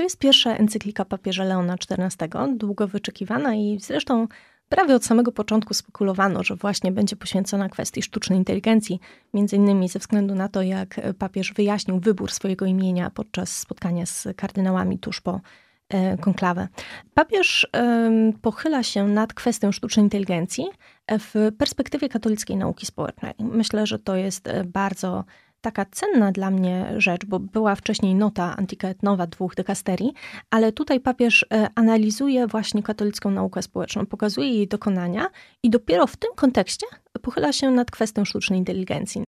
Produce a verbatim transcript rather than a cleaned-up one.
To jest pierwsza encyklika papieża Leona czternastego, długo wyczekiwana i zresztą prawie od samego początku spekulowano, że właśnie będzie poświęcona kwestii sztucznej inteligencji, między innymi ze względu na to, jak papież wyjaśnił wybór swojego imienia podczas spotkania z kardynałami tuż po konklawę. Papież pochyla się nad kwestią sztucznej inteligencji w perspektywie katolickiej nauki społecznej. Myślę, że to jest bardzo taka cenna dla mnie rzecz, bo była wcześniej nota Antica et Nova dwóch dykasterii, ale tutaj papież analizuje właśnie katolicką naukę społeczną, pokazuje jej dokonania i dopiero w tym kontekście pochyla się nad kwestią sztucznej inteligencji.